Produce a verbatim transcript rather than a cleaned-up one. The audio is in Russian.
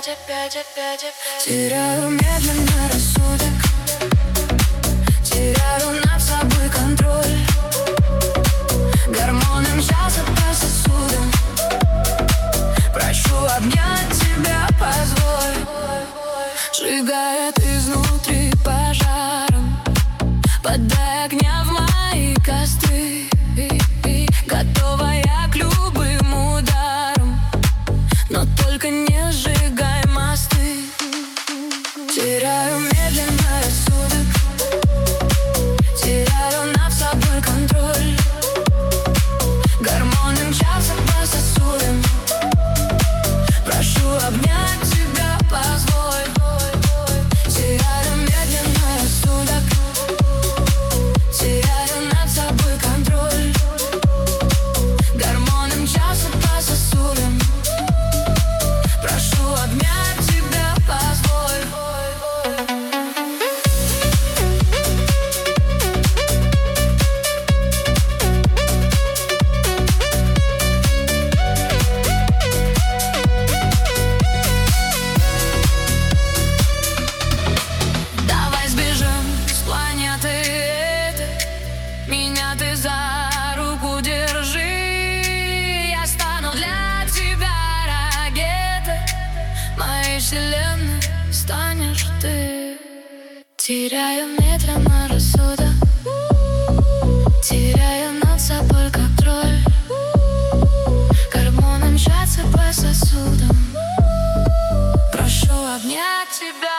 опять, опять, опять, опять. Теряю медленно рассудок, теряю над собой контроль. Гормоны мчатся по сосудам. Прошу обнять тебя, позволь. Сжигает изнутри пожаром, подай огня в мои костры. Готова я к любым ударам, но только не сжигай мосты. Теряю медленно рассудок, теряю над собой контроль. Гормоны мчатся по сосудам. Прошу обнять тебя, позволь. Теряю медленно рассудок, теряю над собой контроль. Гормоны мчатся по сосудам. Прошу обнять тебя, позволь. Давай сбежим с планеты этой. Меня ты за руку держи. Я стану для тебя ракетой. Моей вселенной станешь ты. Теряю медленно рассудок, теряю над собой контроль. Гормоны мчатся по сосудам. Прошу обнять тебя.